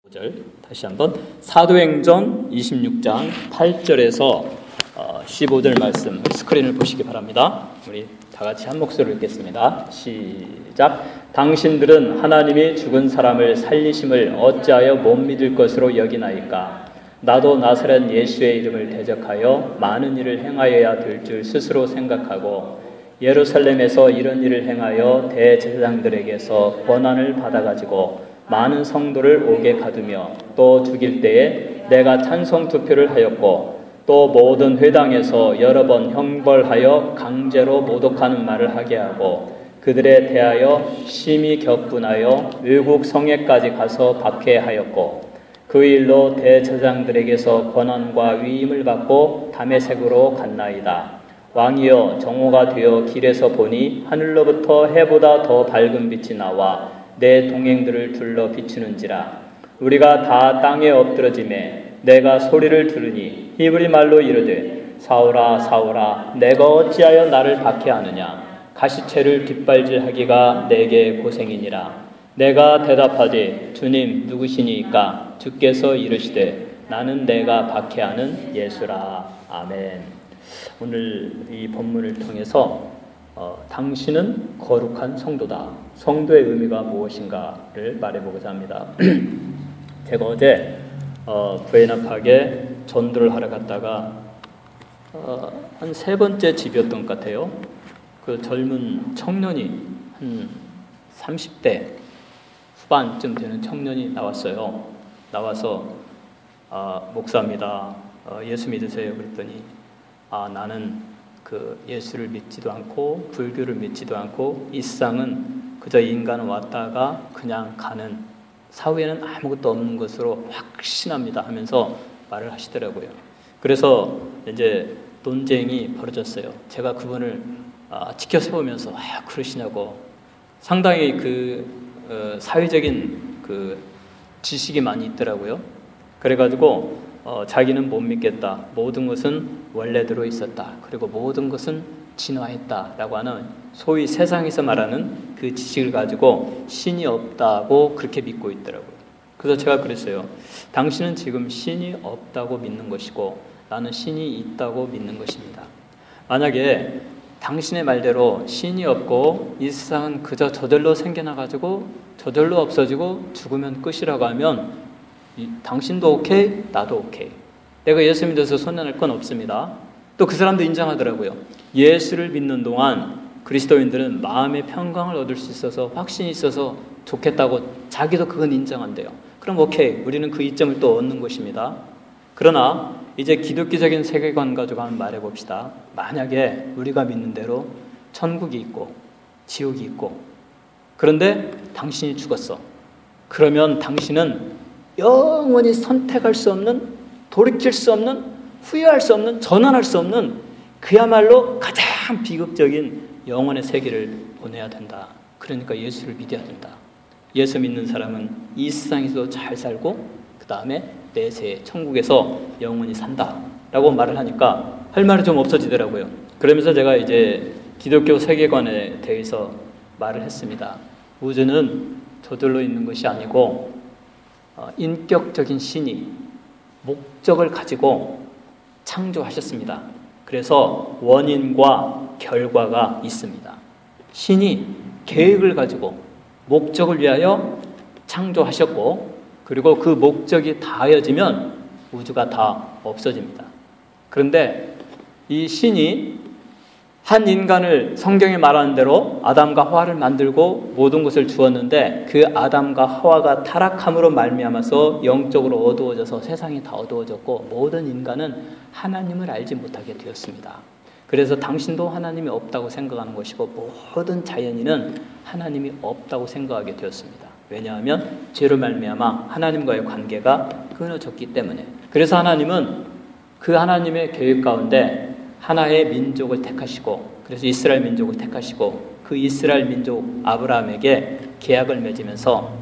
다시 한번 사도행전 26장 8절에서 15절 말씀 스크린을 보시기 바랍니다. 우리 다 같이 한 목소리로 읽겠습니다. 시작. 당신들은 하나님이 죽은 사람을 살리심을 어찌하여 못 믿을 것으로 여기나이까? 나도 나사렛 예수의 이름을 대적하여 많은 일을 행하여야 될 줄 스스로 생각하고 예루살렘에서 이런 일을 행하여 대제사장들에게서 권한을 받아가지고 많은 성도를 옥에 가두며 또 죽일 때에 내가 찬성 투표를 하였고 또 모든 회당에서 여러 번 형벌하여 강제로 모독하는 말을 하게 하고 그들에 대하여 심히 격분하여 외국 성에까지 가서 박해하였고 그 일로 대제사장들에게서 권한과 위임을 받고 다메섹으로 갔나이다. 왕이여 정오가 되어 길에서 보니 하늘로부터 해보다 더 밝은 빛이 나와 내 동행들을 둘러 비추는지라. 우리가 다 땅에 엎드러짐에 내가 소리를 들으니 히브리 말로 이르되 사울아 사울아 내가 어찌하여 나를 박해하느냐. 가시체를 뒷발질하기가 내게 고생이니라. 내가 대답하되 주님 누구시니까? 주께서 이르시되 나는 내가 박해하는 예수라. 아멘. 오늘 이 본문을 통해서 당신은 거룩한 성도다. 성도의 의미가 무엇인가를 말해보고자 합니다. 제가 어제 부에나팍에 전도를 하러 갔다가 한 세 번째 집이었던 것 같아요. 그 젊은 청년이 한 30대 후반쯤 되는 청년이 나왔어요. 나와서 목사입니다. 예수 믿으세요? 그랬더니 나는 예수를 믿지도 않고 불교를 믿지도 않고 이 세상은 그저 인간은 왔다가 그냥 가는 사후에는 아무것도 없는 것으로 확신합니다 하면서 말을 하시더라고요. 그래서 이제 논쟁이 벌어졌어요. 제가 그분을 지켜세우면서 그러시냐고 상당히 사회적인 지식이 많이 있더라고요. 그래가지고 자기는 못 믿겠다. 모든 것은 원래대로 있었다. 그리고 모든 것은 진화했다라고 하는 소위 세상에서 말하는 그 지식을 가지고 신이 없다고 그렇게 믿고 있더라고요. 그래서 제가 그랬어요. 당신은 지금 신이 없다고 믿는 것이고 나는 신이 있다고 믿는 것입니다. 만약에 당신의 말대로 신이 없고 이 세상은 그저 저절로 생겨나가지고 저절로 없어지고 죽으면 끝이라고 하면 당신도 오케이, 나도 오케이. 내가 예수 믿어서 손해날 건 없습니다. 또 그 사람도 인정하더라고요. 예수를 믿는 동안 그리스도인들은 마음의 평강을 얻을 수 있어서 확신이 있어서 좋겠다고 자기도 그건 인정한대요. 그럼 오케이, 우리는 그 이점을 또 얻는 것입니다. 그러나 이제 기독교적인 세계관 가지고 한번 말해봅시다. 만약에 우리가 믿는 대로 천국이 있고 지옥이 있고 그런데 당신이 죽었어. 그러면 당신은 영원히 선택할 수 없는, 돌이킬 수 없는, 후회할 수 없는, 전환할 수 없는 그야말로 가장 비극적인 영혼의 세계를 보내야 된다. 그러니까 예수를 믿어야 된다. 예수 믿는 사람은 이 세상에서 잘 살고 그 다음에 내세 천국에서 영원히 산다 라고 말을 하니까 할 말이 좀 없어지더라고요. 그러면서 제가 이제 기독교 세계관에 대해서 말을 했습니다. 우주는 저절로 있는 것이 아니고 인격적인 신이 목적을 가지고 창조하셨습니다. 그래서 원인과 결과가 있습니다. 신이 계획을 가지고 목적을 위하여 창조하셨고 그리고 그 목적이 다하여지면 우주가 다 없어집니다. 그런데 이 신이 한 인간을 성경에 말하는 대로 아담과 하와를 만들고 모든 것을 주었는데 그 아담과 하와가 타락함으로 말미암아서 영적으로 어두워져서 세상이 다 어두워졌고 모든 인간은 하나님을 알지 못하게 되었습니다. 그래서 당신도 하나님이 없다고 생각하는 것이고 모든 자연인은 하나님이 없다고 생각하게 되었습니다. 왜냐하면 죄로 말미암아 하나님과의 관계가 끊어졌기 때문에. 그래서 하나님은 그 하나님의 계획 가운데 하나의 민족을 택하시고 그래서 이스라엘 민족을 택하시고 그 이스라엘 민족 아브라함에게 계약을 맺으면서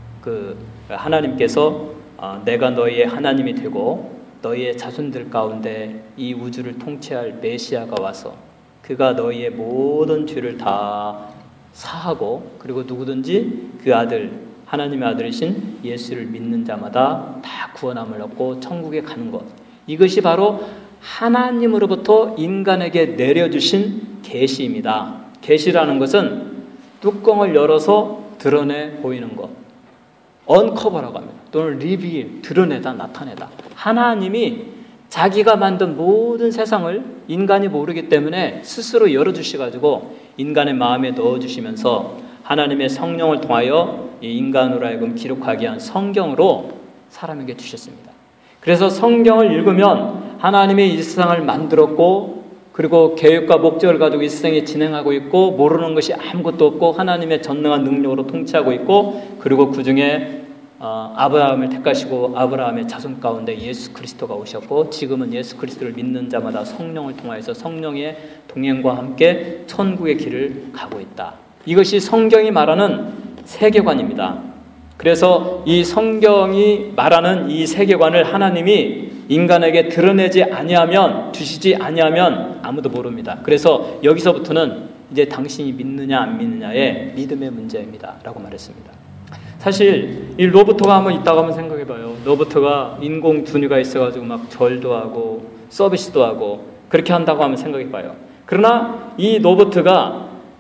하나님께서 내가 너희의 하나님이 되고 너희의 자손들 가운데 이 우주를 통치할 메시아가 와서 그가 너희의 모든 죄를 다 사하고 그리고 누구든지 그 아들 하나님의 아들이신 예수를 믿는 자마다 다 구원함을 얻고 천국에 가는 것. 이것이 바로 하나님으로부터 인간에게 내려주신 계시입니다. 계시라는 것은 뚜껑을 열어서 드러내 보이는 것. 언커버라고 합니다. 또는 리빌, 드러내다, 나타내다. 하나님이 자기가 만든 모든 세상을 인간이 모르기 때문에 스스로 열어주셔가지고 인간의 마음에 넣어주시면서 하나님의 성령을 통하여 이 인간으로 하여금 기록하게 한 성경으로 사람에게 주셨습니다. 그래서 성경을 읽으면 하나님이 이 세상을 만들었고 그리고 계획과 목적을 가지고 이 세상에 진행하고 있고 모르는 것이 아무것도 없고 하나님의 전능한 능력으로 통치하고 있고 그리고 그 중에 아브라함을 택하시고 아브라함의 자손 가운데 예수 그리스도가 오셨고 지금은 예수 그리스도를 믿는 자마다 성령을 통하여서 성령의 동행과 함께 천국의 길을 가고 있다. 이것이 성경이 말하는 세계관입니다. 그래서 이 성경이 말하는 이 세계관을 하나님이 인간에게 드러내지 아니하면 주시지 아니하면 아무도 모릅니다. 그래서 여기서부터는 이제 당신이 믿느냐 안 믿느냐의 믿음의 문제입니다. 라고 말했습니다. 사실 이 로버트가 한번 있다고 한번 생각해봐요. 로버트가 인공 두뇌가 있어가지고 막 절도 하고 서비스도 하고 그렇게 한다고 한번 생각해봐요. 그러나 이 로버트가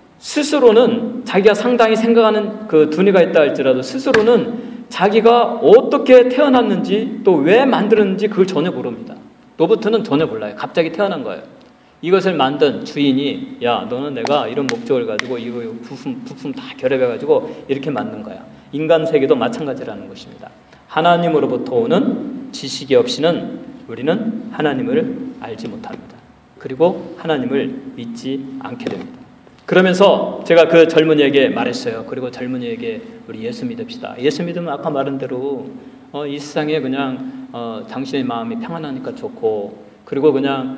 스스로는 자기가 상당히 생각하는 그 두뇌가 있다 할지라도 스스로는 자기가 어떻게 태어났는지 또 왜 만들었는지 그걸 전혀 모릅니다. 로버트는 전혀 몰라요. 갑자기 태어난 거예요. 이것을 만든 주인이 야 너는 내가 이런 목적을 가지고 이거 부품 다 결합해가지고 이렇게 만든 거야. 인간 세계도 마찬가지라는 것입니다. 하나님으로부터 오는 지식이 없이는 우리는 하나님을 알지 못합니다. 그리고 하나님을 믿지 않게 됩니다. 그러면서 제가 그 젊은이에게 말했어요. 그리고 젊은이에게 우리 예수 믿읍시다. 예수 믿으면 아까 말한 대로 이 세상에 그냥 당신의 마음이 평안하니까 좋고 그리고 그냥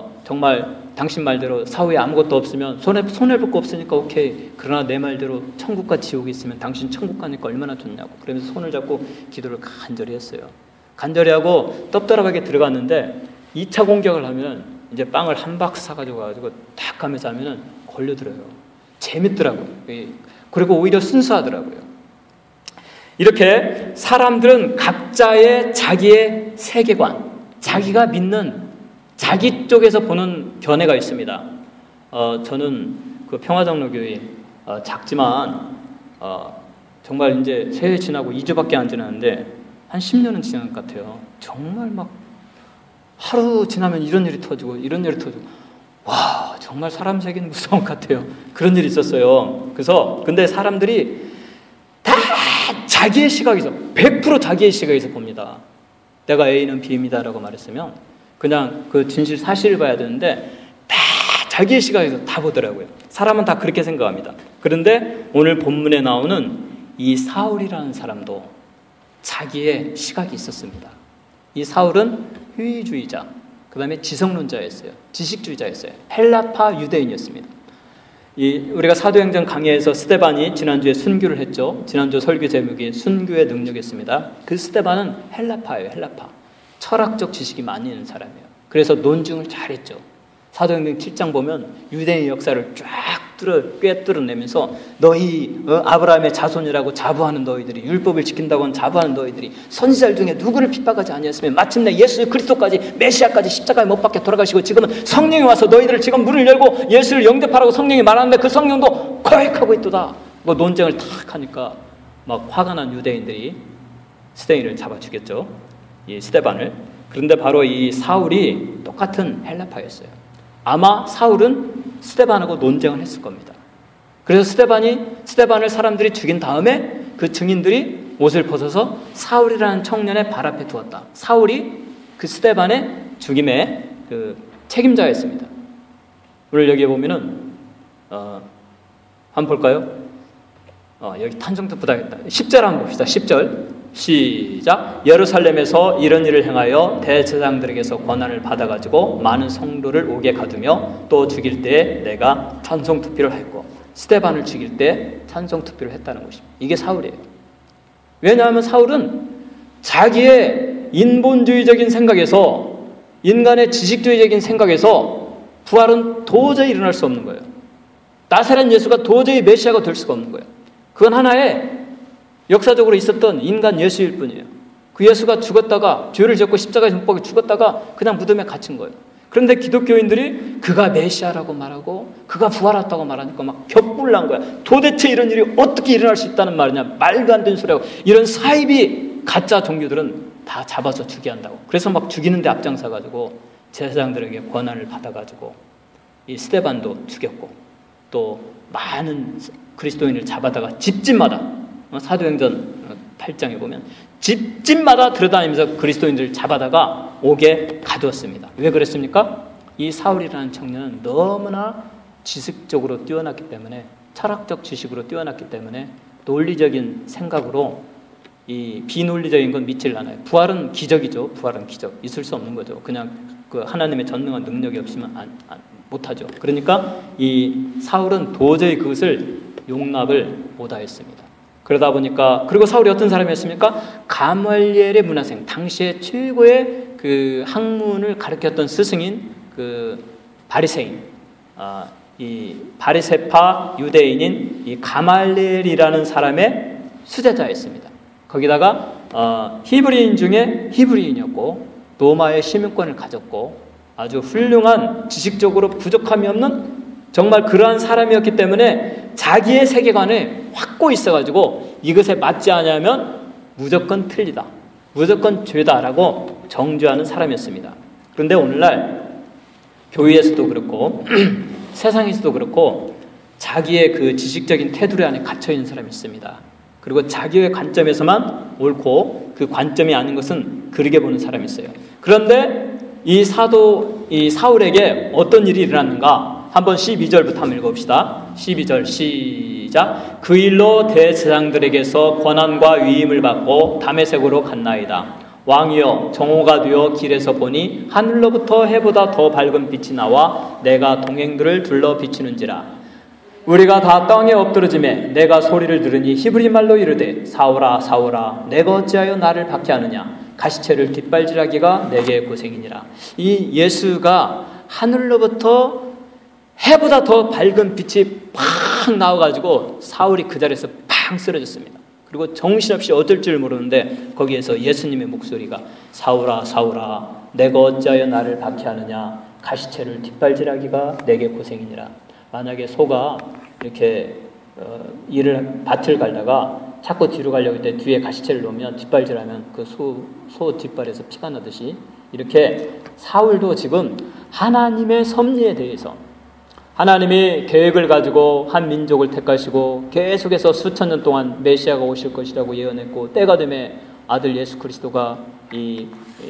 정말 당신 말대로 사후에 아무것도 없으면 손해볼 거 없으니까 오케이. 그러나 내 말대로 천국과 지옥이 있으면 당신 천국 가니까 얼마나 좋냐고. 그러면서 손을 잡고 기도를 간절히 했어요. 간절히 하고 떡더락하게 들어갔는데 2차 공격을 하면 이제 빵을 한 박스 사가지고 딱 하면서 하면은 걸려들어요. 재밌더라고요. 그리고 오히려 순수하더라고요. 이렇게 사람들은 각자의 자기의 세계관, 자기가 믿는 자기 쪽에서 보는 견해가 있습니다. 저는 그 평화장로교회 작지만 정말 이제 새해 지나고 2주밖에 안 지났는데 한 10년은 지난 것 같아요. 정말 막 하루 지나면 이런 일이 터지고 이런 일이 터지고 와 정말 사람 세계는 무서운 것 같아요. 그런 일이 있었어요. 그래서 근데 사람들이 다 자기의 시각에서 100% 자기의 시각에서 봅니다. 내가 A는 B입니다라고 말했으면 그냥 그 진실 사실을 봐야 되는데 다 자기의 시각에서 다 보더라고요. 사람은 다 그렇게 생각합니다. 그런데 오늘 본문에 나오는 이 사울이라는 사람도 자기의 시각이 있었습니다. 이 사울은 효의주의자, 그 다음에 지성론자였어요. 지식주의자였어요. 헬라파 유대인이었습니다. 우리가 사도행전 강의에서 스데반이 지난주에 순교를 했죠. 지난주 설교 제목이 순교의 능력이었습니다. 그 스데반은 헬라파예요. 헬라파. 철학적 지식이 많이 있는 사람이에요. 그래서 논증을 잘했죠. 사도행전 7장 보면 유대인 역사를 쫙 꿰뚫어내면서 너희 아브라함의 자손이라고 자부하는 너희들이 율법을 지킨다고 하는 자부하는 너희들이 선지자들 중에 누구를 핍박하지 아니했으면 마침내 예수 그리스도까지 메시아까지 십자가에 못 박혀 돌아가시고 지금은 성령이 와서 너희들을 지금 문을 열고 예수를 영접하라고 성령이 말하는데 그 성령도 거역하고 있도다. 뭐 논쟁을 탁 하니까 막 화가 난 유대인들이 스데반을 잡아 죽였죠. 이 스데반을. 그런데 바로 이 사울이 똑같은 헬라파였어요. 아마 사울은 스데반하고 논쟁을 했을 겁니다. 그래서 스데반을 사람들이 죽인 다음에 그 증인들이 옷을 벗어서 사울이라는 청년의 발 앞에 두었다. 사울이 그 스데반의 죽임의 그 책임자였습니다. 오늘 여기에 보면은 한번 볼까요? 여기 탄성도 부탁했다. 10절 한번 봅시다. 10절 시작. 예루살렘에서 이런 일을 행하여 대제사장들에게서 권한을 받아가지고 많은 성도를 옥에 가두며 또 죽일 때 내가 찬송 투표를 했고 스데반을 죽일 때 찬송 투표를 했다는 것입니다. 이게 사울이에요. 왜냐하면 사울은 자기의 인본주의적인 생각에서 인간의 지식주의적인 생각에서 부활은 도저히 일어날 수 없는 거예요. 나사렛 예수가 도저히 메시아가 될 수가 없는 거예요. 그건 하나의 역사적으로 있었던 인간 예수일 뿐이에요. 그 예수가 죽었다가 죄를 졌고 십자가에 못 박혀 죽었다가 그냥 무덤에 갇힌 거예요. 그런데 기독교인들이 그가 메시아라고 말하고 그가 부활했다고 말하니까 막 격불난 거야. 도대체 이런 일이 어떻게 일어날 수 있다는 말이냐. 말도 안 되는 소리하고. 이런 사이비 가짜 종교들은 다 잡아서 죽게 한다고. 그래서 막 죽이는데 앞장서가지고 제사장들에게 권한을 받아가지고 이 스데반도 죽였고 또 많은 그리스도인을 잡아다가 집집마다 사도행전 8장에 보면 집집마다 들어다니면서 그리스도인들을 잡아다가 옥에 가두었습니다. 왜 그랬습니까? 이 사울이라는 청년은 너무나 지식적으로 뛰어났기 때문에, 철학적 지식으로 뛰어났기 때문에 논리적인 생각으로 이 비논리적인 건 믿질 않아요. 부활은 기적이죠. 부활은 기적. 있을 수 없는 거죠. 그냥 그 하나님의 전능한 능력이 없으면 못하죠. 그러니까 이 사울은 도저히 그것을 용납을 못하였습니다. 그러다 보니까, 그리고 사울이 어떤 사람이었습니까? 가말리엘의 문화생, 당시에 최고의 그 학문을 가르쳤던 스승인 그 바리새인, 이 바리새파 유대인인 이 가말리엘이라는 사람의 수제자였습니다. 거기다가 히브리인 중에 히브리인이었고 로마의 시민권을 가졌고 아주 훌륭한, 지식적으로 부족함이 없는 정말 그러한 사람이었기 때문에 자기의 세계관에 확고 있어가지고 이것에 맞지 않으면 무조건 틀리다, 무조건 죄다라고 정죄하는 사람이었습니다. 그런데 오늘날 교회에서도 그렇고 세상에서도 그렇고 자기의 그 지식적인 테두리 안에 갇혀있는 사람이 있습니다. 그리고 자기의 관점에서만 옳고 그 관점이 아닌 것은 그르게 보는 사람이 있어요. 그런데 이 사울에게 어떤 일이 일어났는가? 한번 12절부터 한번 읽어봅시다. 12절 시작. 그 일로 대제사장들에게서 권한과 위임을 받고 다메섹으로 갔나이다. 왕이여, 정오가 되어 길에서 보니 하늘로부터 해보다 더 밝은 빛이 나와 내가 동행들을 둘러 비추는지라. 우리가 다 땅에 엎드러지매 내가 소리를 들으니 히브리 말로 이르되 사울아 사울아 내가 어찌하여 나를 박해하느냐. 가시체를 뒷발질하기가 내게 고생이니라. 이 예수가 하늘로부터 해보다 더 밝은 빛이 팍 나와가지고 사울이 그 자리에서 팡 쓰러졌습니다. 그리고 정신없이 어쩔 줄 모르는데 거기에서 예수님의 목소리가 사울아 사울아 내가 어찌하여 나를 박해하느냐. 가시체를 뒷발질하기가 내게 고생이니라. 만약에 소가 이렇게 밭을 갈다가 자꾸 뒤로 가려고 할 때 뒤에 가시체를 놓으면 뒷발질하면 그 소 뒷발에서 피가 나듯이 이렇게 사울도 지금 하나님의 섭리에 대해서, 하나님이 계획을 가지고 한 민족을 택하시고 계속해서 수천 년 동안 메시아가 오실 것이라고 예언했고 때가 되면 아들 예수 그리스도가 이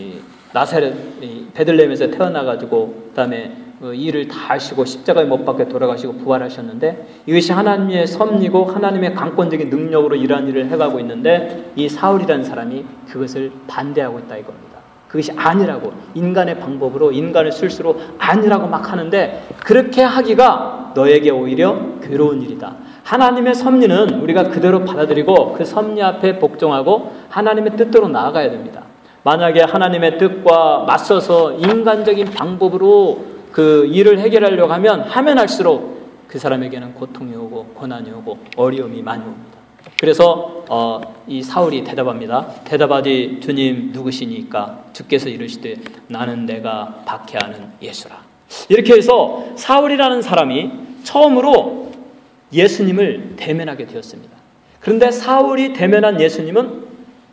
나사렛 베들레헴에서 태어나가지고 그다음에 일을 다 하시고 십자가에 못 박혀 돌아가시고 부활하셨는데 이것이 하나님의 섭리고 하나님의 강권적인 능력으로 이러한 일을 해가고 있는데 이 사울이라는 사람이 그것을 반대하고 있다 이겁니다. 그것이 아니라고, 인간의 방법으로 인간의 실수로 아니라고 막 하는데 그렇게 하기가 너에게 오히려 괴로운 일이다. 하나님의 섭리는 우리가 그대로 받아들이고 그 섭리 앞에 복종하고 하나님의 뜻대로 나아가야 됩니다. 만약에 하나님의 뜻과 맞서서 인간적인 방법으로 그 일을 해결하려고 하면 할수록 그 사람에게는 고통이 오고 고난이 오고 어려움이 많이 옵니다. 그래서 이 사울이 대답합니다. 대답하되 주님 누구시니까? 주께서 이르시되 나는 내가 박해하는 예수라. 이렇게 해서 사울이라는 사람이 처음으로 예수님을 대면하게 되었습니다. 그런데 사울이 대면한 예수님은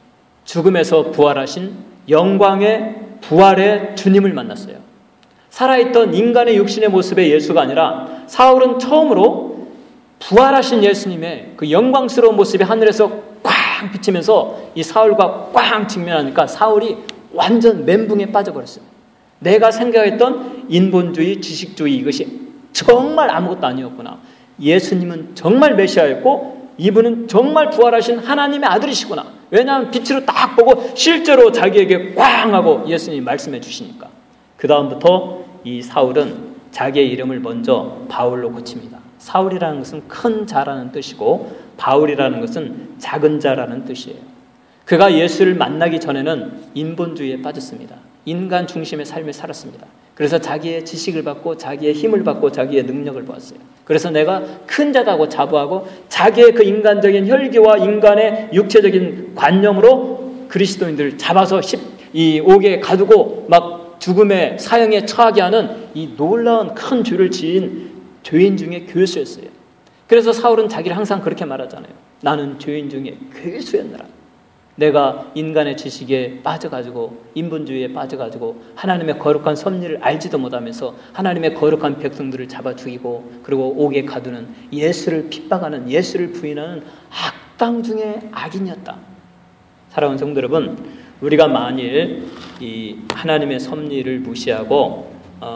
죽음에서 부활하신 영광의 부활의 주님을 만났어요. 살아있던 인간의 육신의 모습의 예수가 아니라 사울은 처음으로 부활하신 예수님의 그 영광스러운 모습이 하늘에서 꽝 비치면서 이 사울과 꽝 직면하니까 사울이 완전 멘붕에 빠져버렸습니다. 내가 생각했던 인본주의, 지식주의 이것이 정말 아무것도 아니었구나. 예수님은 정말 메시아였고 이분은 정말 부활하신 하나님의 아들이시구나. 왜냐하면 빛으로 딱 보고 실제로 자기에게 꽝 하고 예수님이 말씀해 주시니까. 그 다음부터 이 사울은 자기의 이름을 먼저 바울로 고칩니다. 사울이라는 것은 큰 자라는 뜻이고 바울이라는 것은 작은 자라는 뜻이에요. 그가 예수를 만나기 전에는 인본주의에 빠졌습니다. 인간 중심의 삶을 살았습니다. 그래서 자기의 지식을 받고 자기의 힘을 받고 자기의 능력을 보았어요. 그래서 내가 큰 자다고 자부하고 자기의 그 인간적인 혈기와 인간의 육체적인 관념으로 그리스도인들을 잡아서 이 옥에 가두고 막 죽음의 사형에 처하게 하는 이 놀라운 큰 죄를 지은 죄인 중에 괴수였어요. 그래서 사울은 자기를 항상 그렇게 말하잖아요. 나는 죄인 중에 괴수였느라. 내가 인간의 지식에 빠져가지고 인본주의에 빠져가지고 하나님의 거룩한 섭리를 알지도 못하면서 하나님의 거룩한 백성들을 잡아 죽이고 그리고 옥에 가두는 예수를 핍박하는 예수를 부인하는 악당 중에 악인이었다. 사랑하는 성도 여러분, 우리가 만일 이 하나님의 섭리를 무시하고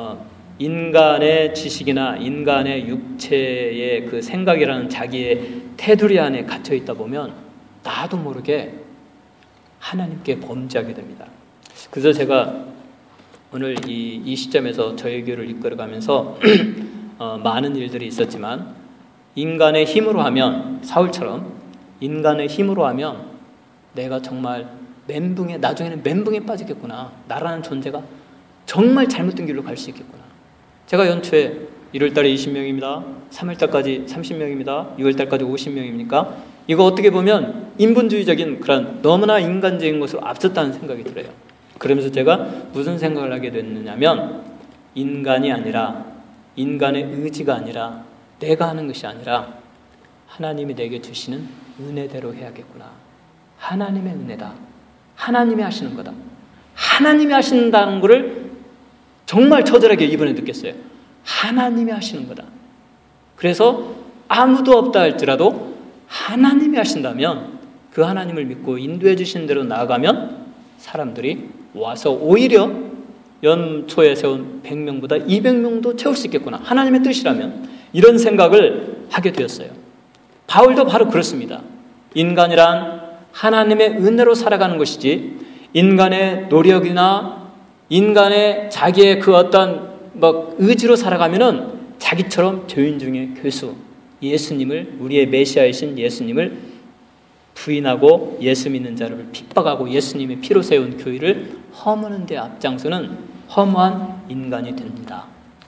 인간의 지식이나 인간의 육체의 그 생각이라는 자기의 테두리 안에 갇혀 있다 보면 나도 모르게 하나님께 범죄하게 됩니다. 그래서 제가 오늘 이 시점에서 저희 교회를 이끌어가면서 많은 일들이 있었지만 인간의 힘으로 하면 사울처럼 인간의 힘으로 하면 내가 정말 나중에는 멘붕에 빠지겠구나. 나라는 존재가 정말 잘못된 길로 갈 수 있겠구나. 제가 연초에 1월달에 20명입니다. 3월달까지 30명입니다. 6월달까지 50명입니까? 이거 어떻게 보면 인본주의적인 그런 너무나 인간적인 것으로 앞섰다는 생각이 들어요. 그러면서 제가 무슨 생각을 하게 됐느냐면 인간이 아니라 인간의 의지가 아니라 내가 하는 것이 아니라 하나님이 내게 주시는 은혜대로 해야겠구나. 하나님의 은혜다. 하나님이 하시는 거다. 하나님이 하신다는 것을 정말 처절하게 이번에 느꼈어요. 하나님이 하시는 거다. 그래서 아무도 없다 할지라도 하나님이 하신다면 그 하나님을 믿고 인도해 주신 대로 나아가면 사람들이 와서 오히려 연초에 세운 100명보다 200명도 채울 수 있겠구나. 하나님의 뜻이라면 이런 생각을 하게 되었어요. 바울도 바로 그렇습니다. 인간이란 하나님의 은혜로 살아가는 것이지 인간의 노력이나 인간의 자기의 그 어떤 의지로 살아가면은 자기처럼 죄인 중에 괴수, 예수님을 우리의 메시아이신 예수님을 부인하고 예수 믿는 자를 핍박하고 예수님의 피로 세운 교회를 허무는 데 앞장서는 허무한 인간이 됩니다.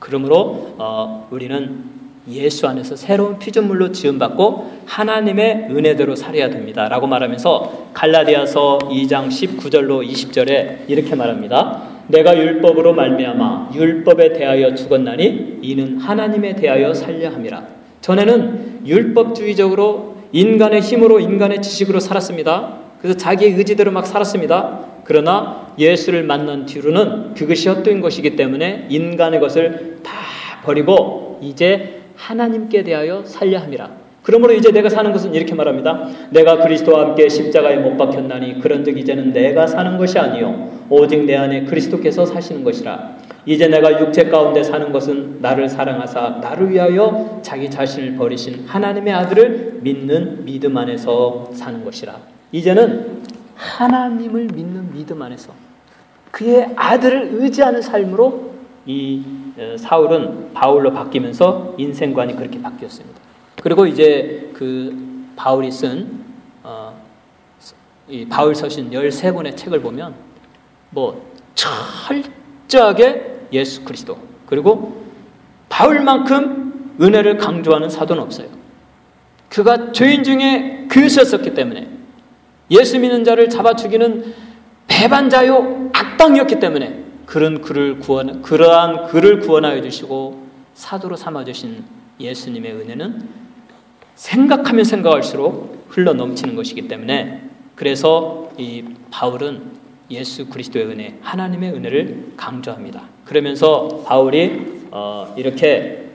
그러므로 우리는 예수 안에서 새로운 피조물로 지음받고 하나님의 은혜대로 살아야 됩니다. 라고 말하면서 갈라디아서 2장 19절로 20절에 이렇게 말합니다. 내가 율법으로 말미암아 율법에 대하여 죽었나니 이는 하나님에 대하여 살려 함이라. 전에는 율법주의적으로 인간의 힘으로 인간의 지식으로 살았습니다. 그래서 자기의 의지대로 막 살았습니다. 그러나 예수를 만난 뒤로는 그것이 헛된 것이기 때문에 인간의 것을 다 버리고 이제 하나님께 대하여 살려 함이라. 그러므로 이제 내가 사는 것은 이렇게 말합니다. 내가 그리스도와 함께 십자가에 못 박혔나니 그런즉 이제는 내가 사는 것이 아니요 오직 내 안에 그리스도께서 사시는 것이라. 이제 내가 육체 가운데 사는 것은 나를 사랑하사 나를 위하여 자기 자신을 버리신 하나님의 아들을 믿는 믿음 안에서 사는 것이라. 이제는 하나님을 믿는 믿음 안에서 그의 아들을 의지하는 삶으로 이 사울은 바울로 바뀌면서 인생관이 그렇게 바뀌었습니다. 그리고 이제 그 바울이 쓴 이 바울 서신 13권의 책을 보면 철저하게 예수 그리스도 그리고 바울만큼 은혜를 강조하는 사도는 없어요. 그가 죄인 중에 괴수였었기 때문에 예수 믿는 자를 잡아 죽이는 배반자요 악당이었기 때문에 그러한 그를 구원하여 주시고 사도로 삼아 주신 예수님의 은혜는 생각하면 생각할수록 흘러 넘치는 것이기 때문에 그래서 이 바울은 예수 그리스도의 은혜, 하나님의 은혜를 강조합니다. 그러면서 바울이 이렇게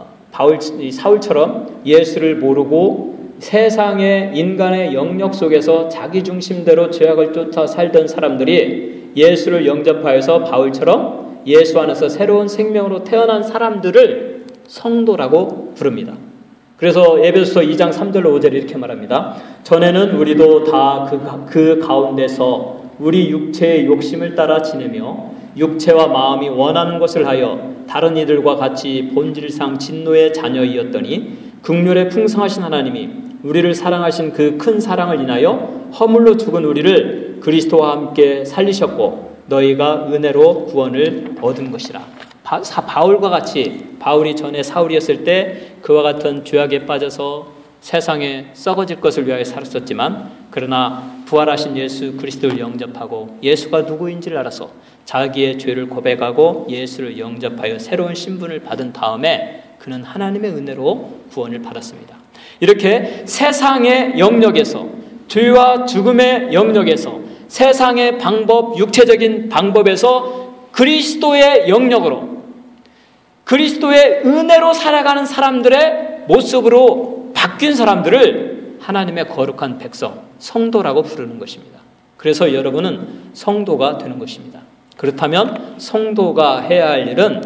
사울처럼 예수를 모르고 세상의 인간의 영역 속에서 자기 중심대로 죄악을 쫓아 살던 사람들이 예수를 영접하여서 바울처럼 예수 안에서 새로운 생명으로 태어난 사람들을 성도라고 부릅니다. 그래서 에베소서 2장 3절로 5절에 이렇게 말합니다. 전에는 우리도 다 그 가운데서 우리 육체의 욕심을 따라 지내며 육체와 마음이 원하는 것을 하여 다른 이들과 같이 본질상 진노의 자녀이었더니 긍휼에 풍성하신 하나님이 우리를 사랑하신 그 큰 사랑을 인하여 허물로 죽은 우리를 그리스도와 함께 살리셨고 너희가 은혜로 구원을 얻은 것이라. 바울과 같이 바울이 전에 사울이었을 때 그와 같은 죄악에 빠져서 세상에 썩어질 것을 위하여 살았었지만 그러나 부활하신 예수 그리스도를 영접하고 예수가 누구인지를 알아서 자기의 죄를 고백하고 예수를 영접하여 새로운 신분을 받은 다음에 그는 하나님의 은혜로 구원을 받았습니다. 이렇게 세상의 영역에서 죄와 죽음의 영역에서 세상의 방법, 육체적인 방법에서 그리스도의 영역으로 그리스도의 은혜로 살아가는 사람들의 모습으로 바뀐 사람들을 하나님의 거룩한 백성, 성도라고 부르는 것입니다. 그래서 여러분은 성도가 되는 것입니다. 그렇다면 성도가 해야 할 일은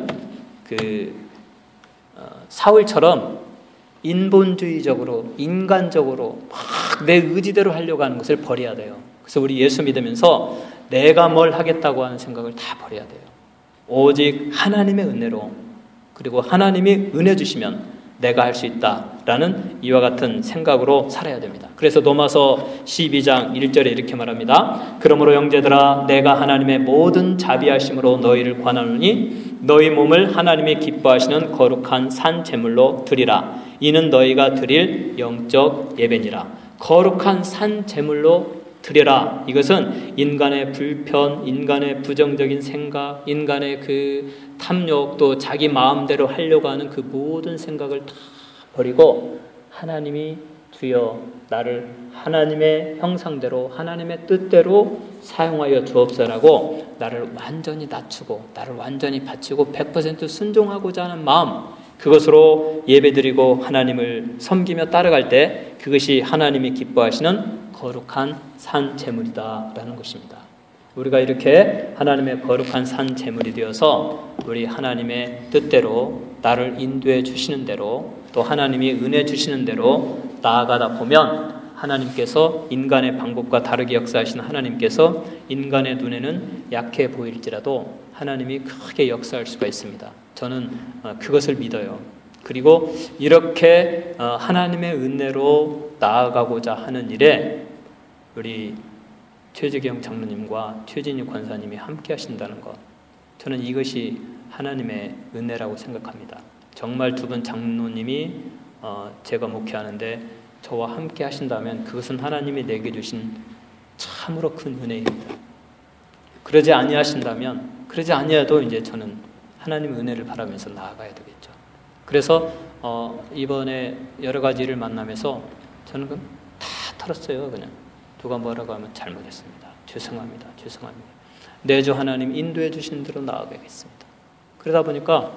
사울처럼 인본주의적으로 인간적으로 막 내 의지대로 하려고 하는 것을 버려야 돼요. 그래서 우리 예수 믿으면서 내가 뭘 하겠다고 하는 생각을 다 버려야 돼요. 오직 하나님의 은혜로 그리고 하나님이 은혜 주시면 내가 할 수 있다라는 이와 같은 생각으로 살아야 됩니다. 그래서 로마서 12장 1절에 이렇게 말합니다. 그러므로 형제들아 내가 하나님의 모든 자비하심으로 너희를 권하노니 너희 몸을 하나님이 기뻐하시는 거룩한 산 제물로 드리라. 이는 너희가 드릴 영적 예배니라. 거룩한 산 제물로 드려라. 이것은 인간의 불편, 인간의 부정적인 생각, 인간의 그 탐욕, 또 자기 마음대로 하려고 하는 그 모든 생각을 다 버리고 하나님이 주여 나를 하나님의 형상대로 하나님의 뜻대로 사용하여 주옵소서라고 나를 완전히 낮추고 나를 완전히 바치고 100% 순종하고자 하는 마음, 그것으로 예배드리고 하나님을 섬기며 따라갈 때 그것이 하나님이 기뻐하시는 거룩한 산 제물이다라는 것입니다. 우리가 이렇게 하나님의 거룩한 산 제물이 되어서 우리 하나님의 뜻대로 나를 인도해 주시는 대로 또 하나님이 은혜 주시는 대로 나아가다 보면 하나님께서 인간의 방법과 다르게 역사하시는 하나님께서 인간의 눈에는 약해 보일지라도 하나님이 크게 역사할 수가 있습니다. 저는 그것을 믿어요. 그리고 이렇게 하나님의 은혜로 나아가고자 하는 일에 우리 최재경 장로님과 최진희 권사님이 함께 하신다는 것, 저는 이것이 하나님의 은혜라고 생각합니다. 정말 두 분 장로님이 제가 목회하는데 저와 함께 하신다면 그것은 하나님이 내게 주신 참으로 큰 은혜입니다. 그러지 아니하신다면, 그러지 아니해도 이제 저는 하나님의 은혜를 바라면서 나아가야 되겠죠. 그래서 이번에 여러 가지 일을 만나면서 저는 다 털었어요. 그냥 누가 뭐라고 하면 잘못했습니다. 죄송합니다. 내 주 하나님 인도해 주신 대로 나아가겠습니다. 그러다 보니까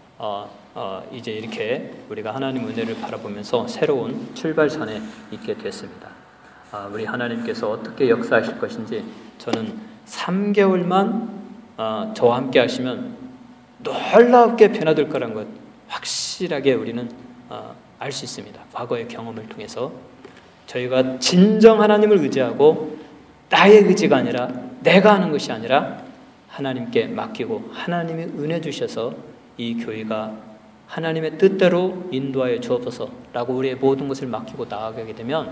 이제 이렇게 우리가 하나님 은혜를 바라보면서 새로운 출발선에 있게 됐습니다. 우리 하나님께서 어떻게 역사하실 것인지 저는 3개월만 저와 함께 하시면 놀랍게 변화될 거라는 것 확실하게 우리는 알 수 있습니다. 과거의 경험을 통해서 저희가 진정 하나님을 의지하고 나의 의지가 아니라 내가 하는 것이 아니라 하나님께 맡기고 하나님이 은혜 주셔서 이 교회가 하나님의 뜻대로 인도하여 주옵소서라고 우리의 모든 것을 맡기고 나아가게 되면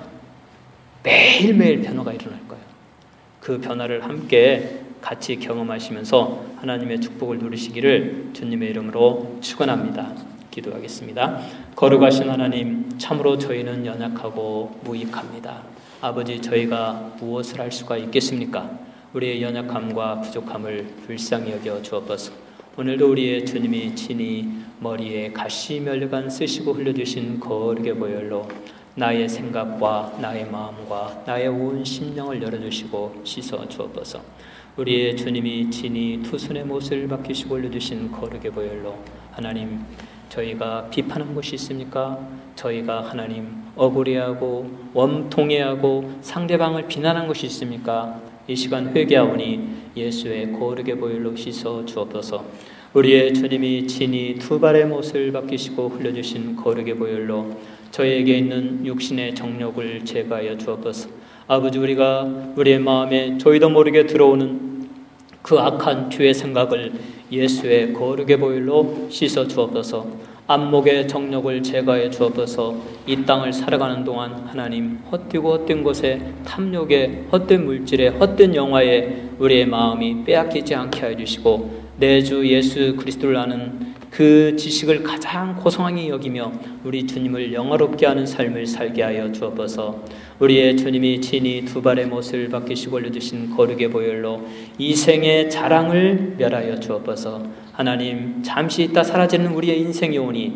매일매일 변화가 일어날 거예요. 그 변화를 함께 같이 경험하시면서 하나님의 축복을 누리시기를 주님의 이름으로 축원합니다. 기도하겠습니다. 거룩하신 하나님, 참으로 저희는 연약하고 무익합니다. 아버지, 저희가 무엇을 할 수가 있겠습니까? 우리의 연약함과 부족함을 불쌍히 여겨 주옵소서. 오늘도 우리의 주님이 친히 머리에 가시 멸류관 쓰시고 흘려주신 거룩의 보혈로 나의 생각과 나의 마음과 나의 온 심령을 열어주시고 씻어 주옵소서. 우리의 주님이 친히 투순의 못을 박히시고 올려주신 거룩의 보혈로 하나님, 저희가 비판한 것이 있습니까? 저희가 하나님 억울해하고 원통해하고 상대방을 비난한 것이 있습니까? 이 시간 회개하오니 예수의 거룩의 보혈로 씻어 주옵소서. 우리의 주님이 친히 두 발의 못을 박히시고 흘려주신 거룩의 보혈로 저희에게 있는 육신의 정욕을 제거하여 주옵소서. 아버지, 우리가 우리의 마음에 저희도 모르게 들어오는 그 악한 죄의 생각을 예수의 거룩의 보혈로 씻어 주옵소서. 안목의 정욕을 제거해 주옵소서. 이 땅을 살아가는 동안 하나님, 헛되고 헛된 곳에 탐욕에 헛된 물질에 헛된 영화에 우리의 마음이 빼앗기지 않게 하여 주시고 내 주 예수 그리스도를 아는 그 지식을 가장 고상하게 여기며 우리 주님을 영화롭게 하는 삶을 살게 하여 주옵소서. 우리의 주님이 친히 두 발의 못을 박히시고 올려주신 거룩의 보혈로 이 생의 자랑을 멸하여 주옵소서. 하나님, 잠시 있다 사라지는 우리의 인생이 오니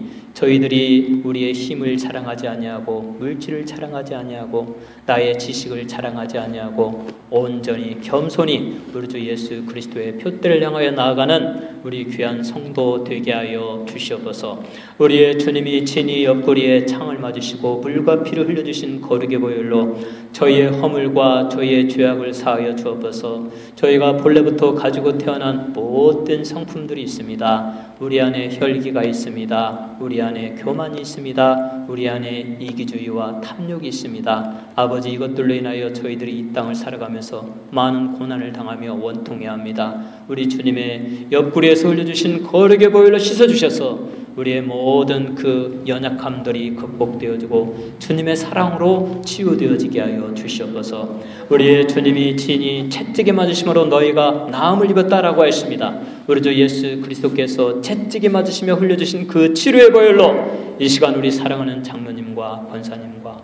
저희들이 우리의 힘을 자랑하지 아니하고 물질을 자랑하지 아니하고 나의 지식을 자랑하지 아니하고 온전히 겸손히 우리 주 예수 그리스도의 표대를 향하여 나아가는 우리 귀한 성도 되게 하여 주시옵소서. 우리의 주님이 친히 옆구리에 창을 맞으시고 물과 피를 흘려주신 거룩의 보혈로 저희의 허물과 저희의 죄악을 사하여 주옵소서. 저희가 본래부터 가지고 태어난 못된 성품들이 있습니다. 우리 안에 혈기가 있습니다. 우리 안에 교만이 있습니다. 우리 안에 이기주의와 탐욕이 있습니다. 아버지, 이것들로 인하여 저희들이 이 땅을 살아가면서 많은 고난을 당하며 원통해야 합니다. 우리 주님의 옆구리에서 흘려주신 거룩의 보혈로 씻어주셔서 우리의 모든 그 연약함들이 극복되어지고 주님의 사랑으로 치유되어지게 하여 주시옵소서. 우리의 주님이 친히 채찍에 맞으심으로 너희가 나음을 입었다라고 하십니다. 우리 주 예수 그리스도께서 채찍에 맞으시며 흘려주신 그 치료의 보혈로 이 시간 우리 사랑하는 장로님과 권사님과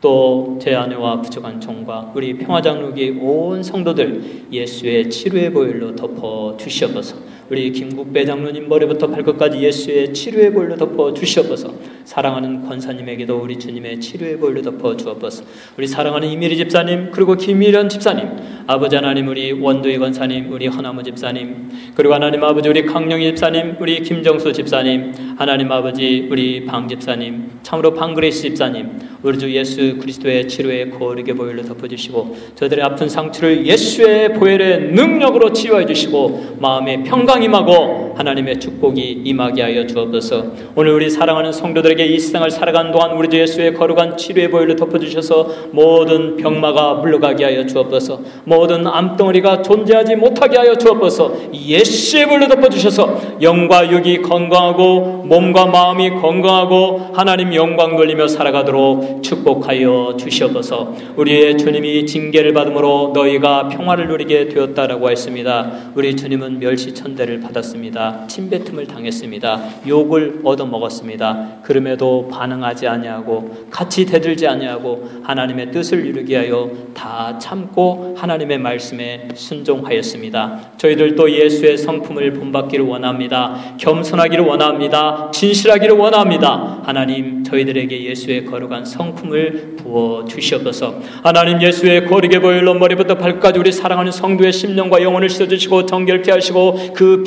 또 제 아내와 부족한 종과 우리 평화장로교의 온 성도들 예수의 치료의 보혈로 덮어 주시옵소서. 우리 김국배 장로님 머리부터 발끝까지 예수의 치료의 보혈로 덮어 주시옵소서. 사랑하는 권사님에게도 우리 주님의 치료의 보혈로 덮어 주옵소서. 우리 사랑하는 이미리 집사님 그리고 김미련 집사님, 아버지 하나님, 우리 원도희 권사님, 우리 허나무 집사님, 그리고 하나님 아버지 우리 강영희 집사님, 우리 김정수 집사님, 하나님 아버지 우리 방 집사님, 참으로 방그레이스 집사님, 우리 주 예수 그리스도의 치료의 거룩의 보혈로 덮어주시고 저들의 아픈 상처를 예수의 보혈의 능력으로 치유해 주시고 마음의 평강 임하고 하나님의 축복이 임하게 하여 주옵소서. 오늘 우리 사랑하는 성도들에게 이 세상을 살아가는 동안 우리 주 예수의 거룩한 치료의 보혈로 덮어주셔서 모든 병마가 물러가게 하여 주옵소서. 모든 암덩어리가 존재하지 못하게 하여 주옵소서. 예수의 보혈로 덮어주셔서 영과 육이 건강하고 몸과 마음이 건강하고 하나님 영광 돌리며 살아가도록 축복하여 주시옵소서. 우리의 주님이 징계를 받음으로 너희가 평화를 누리게 되었다라고 했습니다. 우리 주님은 멸시천대를 받았습니다. 침뱉음을 당했습니다. 욕을 얻어먹었습니다. 그럼에도 반응하지 아니하고 같이 대들지 아니하고 하나님의 뜻을 이루게 하여 다 참고 하나님의 말씀에 순종하였습니다. 저희들도 예수의 성품을 본받기를 원합니다. 겸손하기를 원합니다. 진실하기를 원합니다. 하나님, 저희들에게 예수의 거룩한 성품을 부어 주시옵소서. 하나님, 예수의 거룩의 보혈로 머리부터 발끝까지 우리 사랑하는 성도의 심령과 영혼을 씻어주시고 정결케 하시고 그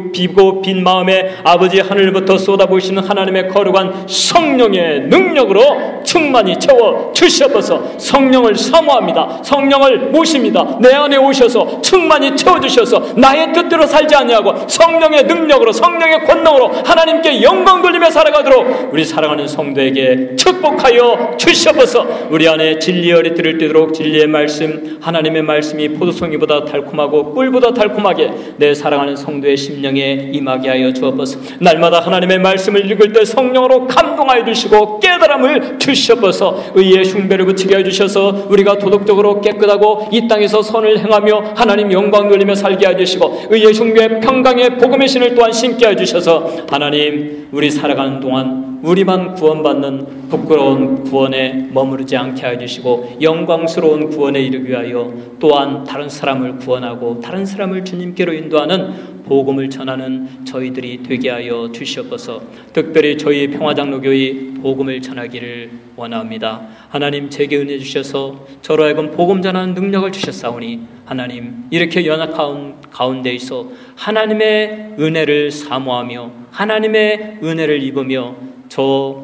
비고 빈 마음에 아버지 하늘부터 쏟아부으시는 하나님의 거룩한 성령의 능력으로 충만히 채워 주시옵소서. 성령을 사모합니다. 성령을 모십니다. 내 안에 오셔서 충만히 채워주셔서 나의 뜻대로 살지 아니하고 성령의 능력으로 성령의 권능으로 하나님께 영광 돌리며 살아가도록 우리 사랑하는 성도에게 축복하여 주시옵소서. 우리 안에 진리의 어리들을 뜨도록 진리의 말씀, 하나님의 말씀이 포도송이보다 달콤하고 꿀보다 달콤하게 내 사랑하는 성도의 심령에 임하게 하여 주옵소서. 날마다 하나님의 말씀을 읽을 때 성령으로 감동하여 주시고 깨달음을 주시옵소서. 의의 숭배를 붙이게 하여 주셔서 우리가 도덕적으로 깨끗하고 이 땅에서 선을 행하며 하나님 영광 돌리며 살게 하여 주시고 의의 숭배 평강의 복음의 신을 또한 신게 하여 주셔서 하나님, 우리 살아가는 동안 우리만 구원받는 부끄러운 구원에 머무르지 않게 하여 주시고 영광스러운 구원에 이르게 위하여 또한 다른 사람을 구원하고 다른 사람을 주님께로 인도하는 복음을 전하는 저희들이 되게 하여 주시옵소서. 특별히 저희 평화장로교회 복음을 전하기를 원합니다. 하나님, 제게 은혜 주셔서 저로 하여금 복음 전하는 능력을 주셨사오니 하나님, 이렇게 연약한 가운데 있어 하나님의 은혜를 사모하며 하나님의 은혜를 입으며 저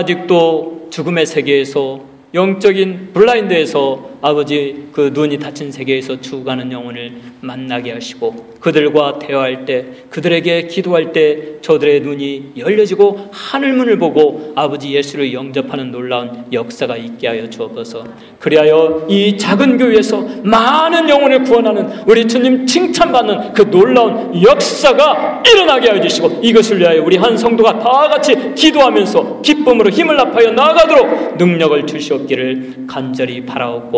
아직도 죽음의 세계에서 영적인 블라인드에서 아버지 그 눈이 닫힌 세계에서 죽어가는 영혼을 만나게 하시고 그들과 대화할 때 그들에게 기도할 때 저들의 눈이 열려지고 하늘문을 보고 아버지 예수를 영접하는 놀라운 역사가 있게 하여 주옵소서. 그리하여 이 작은 교회에서 많은 영혼을 구원하는 우리 주님 칭찬받는 그 놀라운 역사가 일어나게 하여 주시고 이것을 위하여 우리 한 성도가 다 같이 기도하면서 기쁨으로 힘을 합하여 나아가도록 능력을 주시옵기를 간절히 바라옵고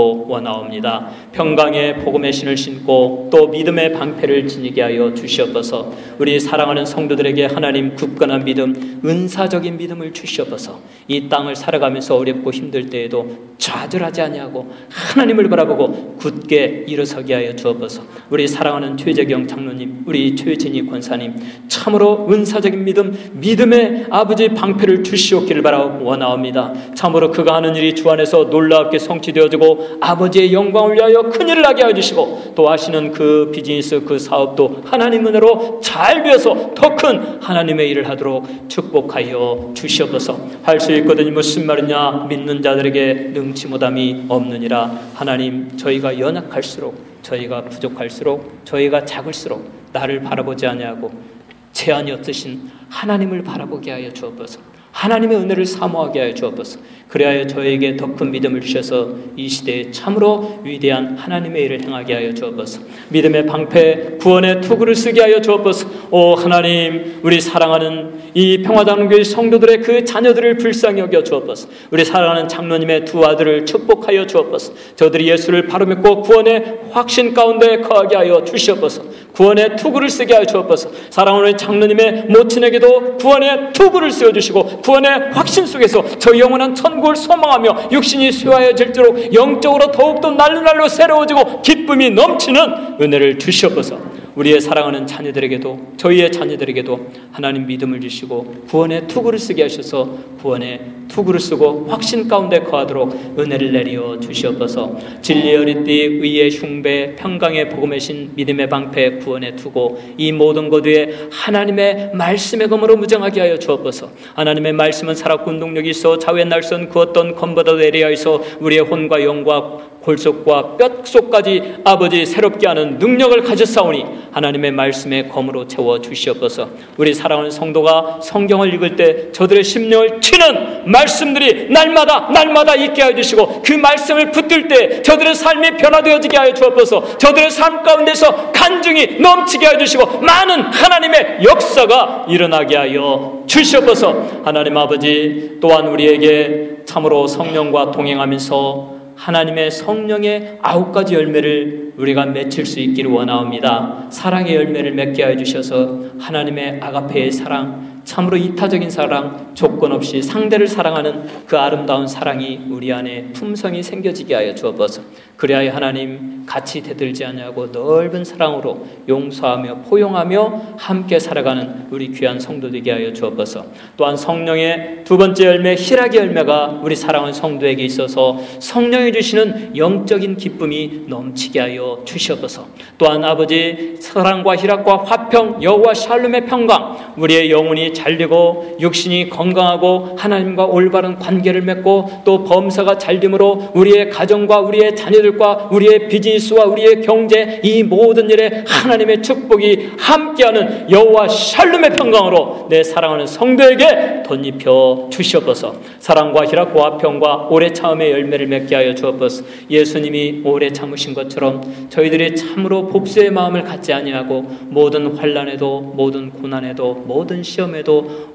바라보고 원하옵니다. 평강의 복음의 신을 신고 또 믿음의 방패를 지니게 하여 주시옵소서. 우리 사랑하는 성도들에게 하나님 굳건한 믿음, 은사적인 믿음을 주시옵소서. 이 땅을 살아가면서 어렵고 힘들 때에도 좌절하지 아니하고 하나님을 바라보고 굳게 일어서게 하여 주옵소서. 우리 사랑하는 최재경 장로님, 우리 최진희 권사님, 참으로 은사적인 믿음, 믿음의 아버지 방패를 주시옵기를 바라고 원하옵니다. 참으로 그가 하는 일이 주 안에서 놀랍게 성취되어지고 아버지의 영광을 위하여 큰일을 하게 하여 주시고 또 하시는 그 비즈니스, 그 사업도 하나님 은혜로 잘 되어서 더 큰 하나님의 일을 하도록 축복하여 주시옵소서. 할 수 있거든요. 무슨 말이냐? 믿는 자들에게 능치 못함이 없느니라. 하나님, 저희가 연약할수록, 저희가 부족할수록, 저희가 작을수록 나를 바라보지 아니하고 제한이 없으신 하나님을 바라보게 하여 주옵소서. 하나님의 은혜를 사모하게 하여 주옵소서. 그래야 저에게 더 큰 믿음을 주셔서 이 시대에 참으로 위대한 하나님의 일을 행하게 하여 주옵소서. 믿음의 방패, 구원의 투구를 쓰게 하여 주옵소서. 오 하나님, 우리 사랑하는 이 평화단원교회 성도들의 그 자녀들을 불쌍히 여겨 주옵소서. 우리 사랑하는 장로님의 두 아들을 축복하여 주옵소서. 저들이 예수를 바로 믿고 구원의 확신 가운데 거하게 하여 주시옵소서. 구원의 투구를 쓰게 하여 주옵소서. 사랑하는 장로님의 모친에게도 구원의 투구를 쓰여주시고 구원의 확신 속에서 저 영원한 천국을 소망하며 육신이 쇠하여질수록 영적으로 더욱더 날로 새로워지고 기쁨이 넘치는 은혜를 주시옵소서. 우리의 사랑하는 자녀들에게도 저희의 자녀들에게도 하나님 믿음을 주시고 구원의 투구를 쓰게 하셔서 구원의 투구를 쓰고 확신 가운데 거하도록 은혜를 내리어 주시옵소서. 진리의 어릿띠, 의의 흉배, 평강의 복음의 신, 믿음의 방패, 구원의 투구, 이 모든 것 위에 하나님의 말씀의 검으로 무장하게 하여 주옵소서. 하나님의 말씀은 살았고 운동력이 있어 좌우의 날선 그 어떤 검보다 내리하여서 우리의 혼과 영과 골속과 뼛속까지 아버지 새롭게 하는 능력을 가졌사오니 하나님의 말씀의 검으로 채워 주시옵소서. 우리 사랑하는 성도가 성경을 읽을 때 저들의 심령을 치는 말씀들이 날마다 있게 하여 주시고 그 말씀을 붙들 때 저들의 삶이 변화되어지게 하여 주옵소서. 저들의 삶 가운데서 간증이 넘치게 하여 주시고 많은 하나님의 역사가 일어나게 하여 주시옵소서. 하나님 아버지, 또한 우리에게 참으로 성령과 동행하면서 하나님의 성령의 9가지 열매를 우리가 맺힐 수 있기를 원하옵니다. 사랑의 열매를 맺게 하여 주셔서 하나님의 아가페의 사랑, 참으로 이타적인 사랑, 조건 없이 상대를 사랑하는 그 아름다운 사랑이 우리 안에 품성이 생겨지게 하여 주옵소서. 그리하여 하나님 같이 대들지 아니하고 넓은 사랑으로 용서하며 포용하며 함께 살아가는 우리 귀한 성도 되게 하여 주옵소서. 또한 성령의 두 번째 열매, 희락의 열매가 우리 사랑하는 성도에게 있어서 성령이 주시는 영적인 기쁨이 넘치게 하여 주시옵소서. 또한 아버지, 사랑과 희락과 화평, 여호와 샬롬의 평강, 우리의 영혼이 잘되고 육신이 건강하고 하나님과 올바른 관계를 맺고 또 범사가 잘됨으로 우리의 가정과 우리의 자녀들과 우리의 비즈니스와 우리의 경제, 이 모든 일에 하나님의 축복이 함께하는 여호와 샬롬의 평강으로 내 사랑하는 성도에게 덧입혀 주시옵소서. 사랑과 희락과 화평과 오래 참음의 열매를 맺게 하여 주옵소서. 예수님이 오래 참으신 것처럼 저희들이 참으로 복수의 마음을 갖지 아니하고 모든 환난에도 모든 고난에도 모든 시험에도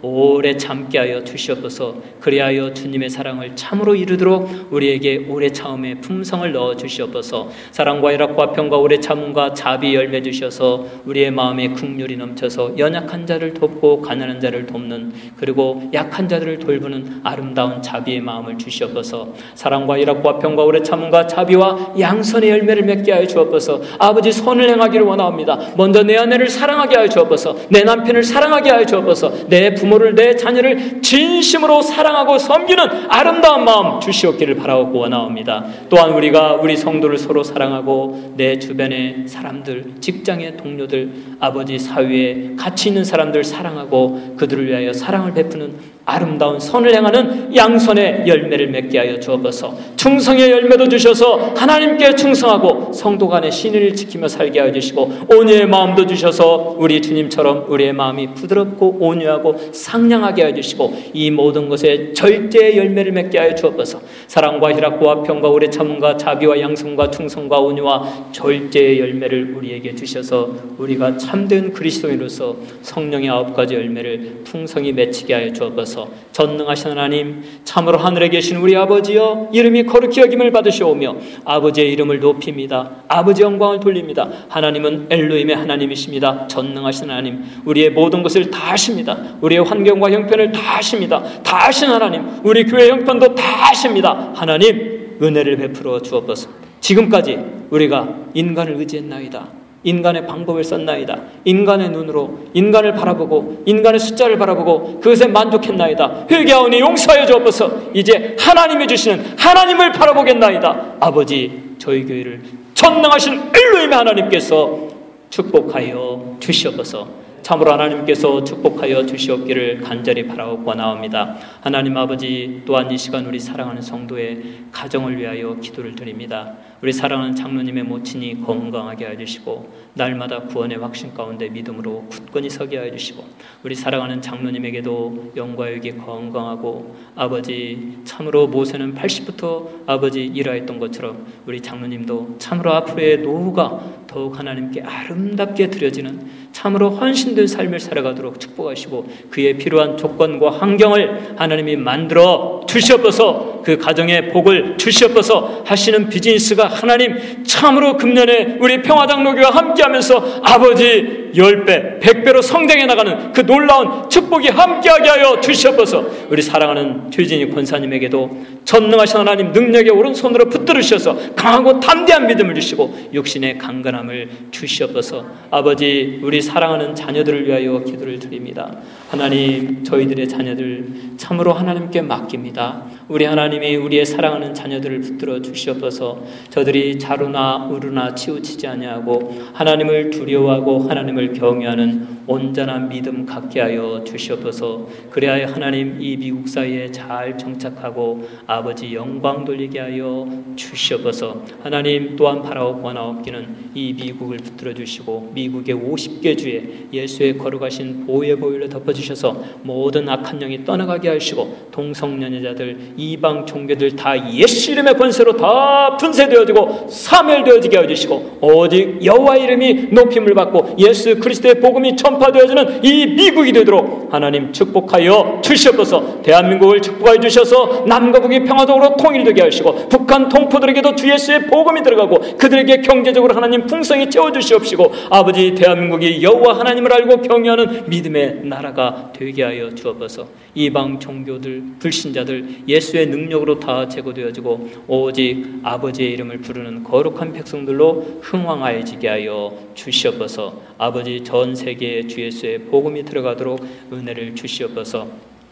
오래 참게 하여 주시옵소서. 그리하여 주님의 사랑을 참으로 이루도록 우리에게 오래 참음의 품성을 넣어 주시옵소서. 사랑과 희락과 화평과 오래 참음과 자비 열매 주셔서 우리의 마음에 긍휼이 넘쳐서 연약한 자를 돕고 가난한 자를 돕는, 그리고 약한 자들을 돌보는 아름다운 자비의 마음을 주시옵소서. 사랑과 희락과 화평과 오래 참음과 자비와 양선의 열매를 맺게 하여 주옵소서. 아버지, 선을 행하기를 원하옵니다. 먼저 내 아내를 사랑하게 하여 주옵소서. 내 남편을 사랑하게 하여 주옵소서. 내 부모를, 내 자녀를 진심으로 사랑하고 섬기는 아름다운 마음 주시옵기를 바라고 원하옵니다. 또한 우리가 우리 성도를 서로 사랑하고 내 주변의 사람들, 직장의 동료들, 아버지 사회에 가치 있는 사람들 사랑하고 그들을 위하여 사랑을 베푸는 아름다운 선을 행하는 양선의 열매를 맺게 하여 주옵소서. 충성의 열매도 주셔서 하나님께 충성하고 성도 간의 신의를 지키며 살게 하여 주시고 온유의 마음도 주셔서 우리 주님처럼 우리의 마음이 부드럽고 온유 풍요하고 상냥하게 하여 주시고 이 모든 것에 절대의 열매를 맺게 하여 주옵소서. 사랑과 희락과 평과 오래 참음과 자비와 양성과 충성과 온유와 절대의 열매를 우리에게 주셔서 우리가 참된 그리스도인으로서 성령의 9가지 열매를 풍성히 맺히게 하여 주옵소서. 전능하신 하나님, 참으로 하늘에 계신 우리 아버지여, 이름이 거룩히 여김을 받으시오며 아버지의 이름을 높입니다. 아버지 영광을 돌립니다. 하나님은 엘로힘의 하나님이십니다. 전능하신 하나님, 우리의 모든 것을 다 아십니다. 우리의 환경과 형편을 다 아십니다. 다 아신 하나님, 우리 교회 형편도 다 아십니다. 하나님, 은혜를 베풀어 주옵소서. 지금까지 우리가 인간을 의지했나이다. 인간의 방법을 썼나이다. 인간의 눈으로 인간을 바라보고 인간의 숫자를 바라보고 그것에 만족했나이다. 회개하오니 용서하여 주옵소서. 이제 하나님이 주시는 하나님을 바라보겠나이다. 아버지, 저희 교회를 전능하신 엘로힘의 하나님께서 축복하여 주시옵소서. 참으로 하나님께서 축복하여 주시옵기를 간절히 바라고 원하옵니다. 하나님 아버지, 또한 이 시간 우리 사랑하는 성도의 가정을 위하여 기도를 드립니다. 우리 사랑하는 장로님의 모친이 건강하게 해주시고 날마다 구원의 확신 가운데 믿음으로 굳건히 서게 해주시고 우리 사랑하는 장로님에게도 영과 육이 건강하고 아버지, 참으로 모세는 80부터 아버지 일하였던 것처럼 우리 장로님도 참으로 앞으로의 노후가 더욱 하나님께 아름답게 드려지는 참으로 헌신된 삶을 살아가도록 축복하시고 그에 필요한 조건과 환경을 하나님이 만들어 주시옵소서. 그 가정에 복을 주시옵소서. 하시는 비즈니스가 하나님 참으로 금년에 우리 평화장로교와 함께하면서 아버지 10배, 100배로 성장해 나가는 그 놀라운 축복이 함께하게 하여 주시옵소서. 우리 사랑하는 최진희 권사님에게도 전능하신 하나님 능력의 오른손으로 붙들으셔서 강하고 담대한 믿음을 주시고 육신의 강건함을 주시옵소서. 아버지, 우리 사랑하는 자녀들을 위하여 기도를 드립니다. 하나님, 저희들의 자녀들 참으로 하나님께 맡깁니다. 우리 하나님이 우리의 사랑하는 자녀들을 붙들어 주시옵소서. 저들이 자루나 우루나 치우치지 아니하고 하나님을 두려워하고 하나님을 경외하는 온전한 믿음 갖게 하여 주시옵소서. 그래야 하나님 이 미국 사회에 잘 정착하고 아버지 영광 돌리게 하여 주시옵소서. 하나님 또한 바라옵고 원하옵기는 이 미국을 붙들어 주시고 미국의 50개 주에 예수의 거룩하신 보호의 보혈로 덮어주셔서 모든 악한 영이 떠나가게 하시고 동성연애자들 이방 종교들 다 예수 이름의 권세로 다 분쇄되어지고 사멸되어지게 해주시고 오직 여호와 이름이 높임을 받고 예수 그리스도의 복음이 전파되어지는 이 미국이 되도록 하나님 축복하여 주시옵소서. 대한민국을 축복하여 주셔서 남과 북이 평화적으로 통일되게 하시고 북한 동포들에게도 주 예수의 복음이 들어가고 그들에게 경제적으로 하나님 풍성히 채워주시옵시고 아버지, 대한민국이 여호와 하나님을 알고 경외하는 믿음의 나라가 되게 하여 주옵소서. 이방 종교들, 불신자들 예수의 능력으로 다 제거되어지고 오직 아버지의 이름을 부르는 거룩한 백성들로 흥왕하여지게 하여 주시옵소서. 아버지, 전 세계에 주 예수의 복음이 들어가도록 은혜를 주시옵소서.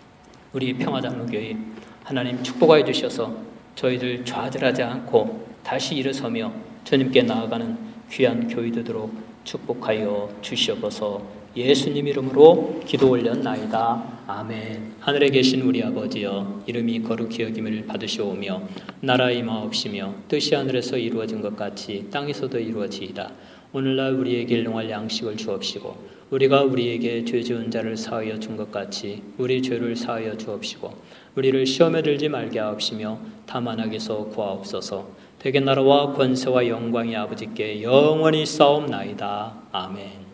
우리 평화장로교회 하나님 축복하여 주셔서 저희들 좌절하지 않고 다시 일어서며 주님께 나아가는 귀한 교회 되도록 축복하여 주시옵소서. 예수님 이름으로 기도 올렸나이다. 아멘. 하늘에 계신 우리 아버지여, 이름이 거룩히 여김을 받으시오며 나라의 임하옵시며 뜻이 하늘에서 이루어진 것 같이 땅에서도 이루어지이다. 오늘날 우리에게 일용할 양식을 주옵시고 우리가 우리에게 죄 지은 자를 사하여 준 것 같이 우리 죄를 사하여 주옵시고 우리를 시험에 들지 말게 하옵시며 다만 악에서 구하옵소서. 대개 나라와 권세와 영광이 아버지께 영원히 싸움나이다. 아멘.